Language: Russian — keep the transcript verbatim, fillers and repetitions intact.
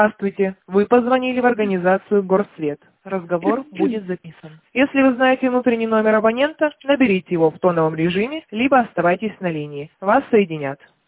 Здравствуйте. Вы позвонили в организацию «Горсвет». Разговор будет записан. Если вы знаете внутренний номер абонента, наберите его в тоновом режиме, либо оставайтесь на линии. Вас соединят.